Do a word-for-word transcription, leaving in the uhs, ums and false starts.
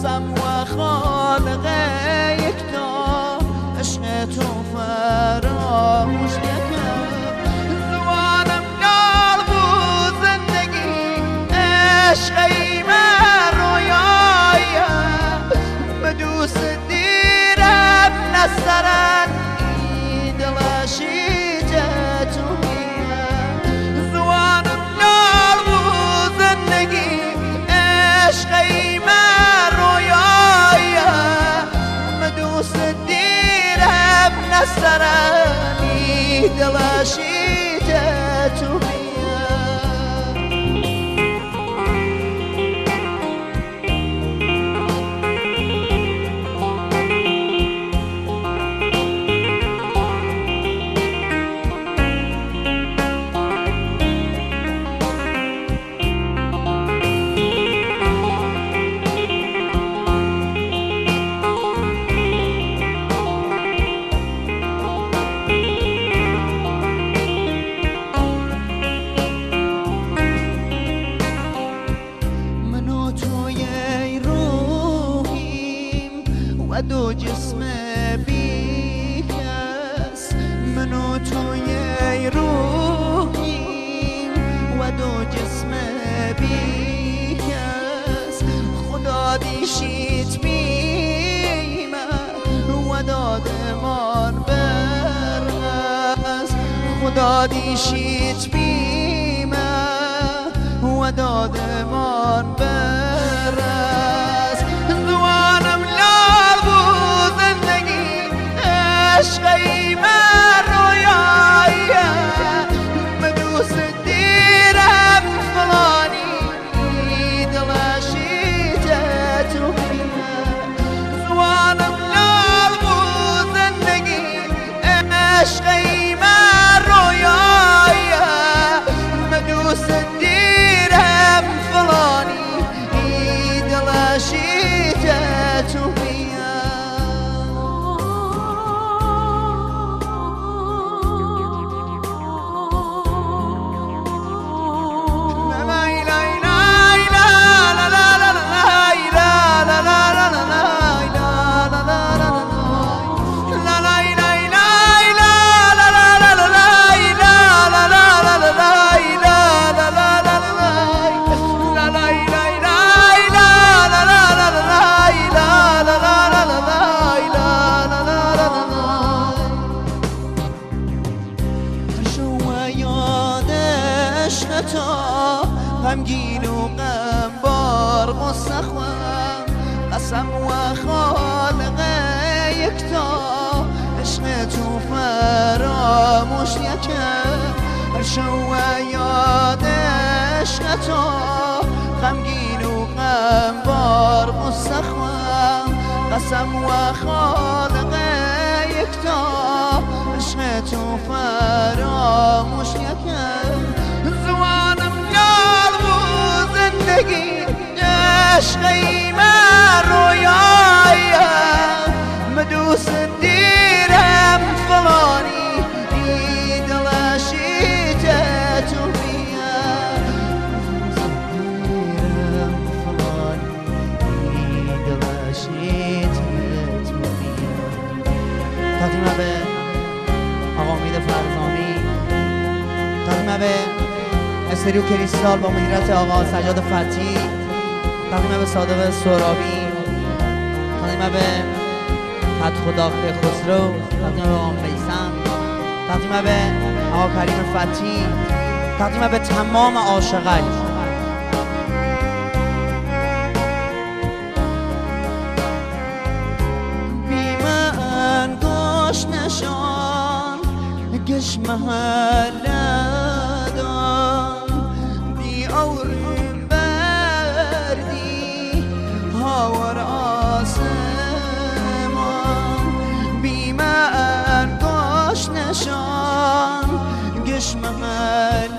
قسم و خالق یکتا عشق تو فراموش نکرد. زبانم نال بود زندگی عشقی من رویایم به دوست دیرم نسترن دلاشی تو میام. زبانم نال بود زندگی عشقی من رویایم به دوست دیرم نسترن دلاشی تو میام. و دو جسم بی کس من و توی روحیم و دو جسم بی کس خدا دیشیت بیمه و دادمان برس. خدا دیشیت بیمه و دادمان برس. زوانم عشقی من رویایم به دوست دیرم فلانی دلاشی تو میام. زوانم لال بود زندگی عشقی من رویایم به دوست دیرم فلانی دلاشی تو میام. غمگین و غمبار مستخوام قسم و خالق یکتا عشق تو فراموش نکرد. هر شو و یاد عشق تو غمگین و غمبار مستخوام قسم و خالق یکتا عشق تو فراموش نکرد. زوانم زندگی عشقی من رویایم به دوست دیرم فلانی دلاشی تو میام. دیرم فلانی دلاشی تو میام. تقدیم به آقا امید فرزامی، تقدیم به استریو کریستال با مدیریت آقا سجاد فتحی، تقدیم به صادق سرابی، تقدیم به فتح خسرو، تقدیم به آقا میثم، تقدیم به آقا کریم فتحی، تقدیم به تمام عاشقان. بی من گوش نشان گش محلدان بی اوریم بردی هاور آسمان. بی من گوش نشان گش محل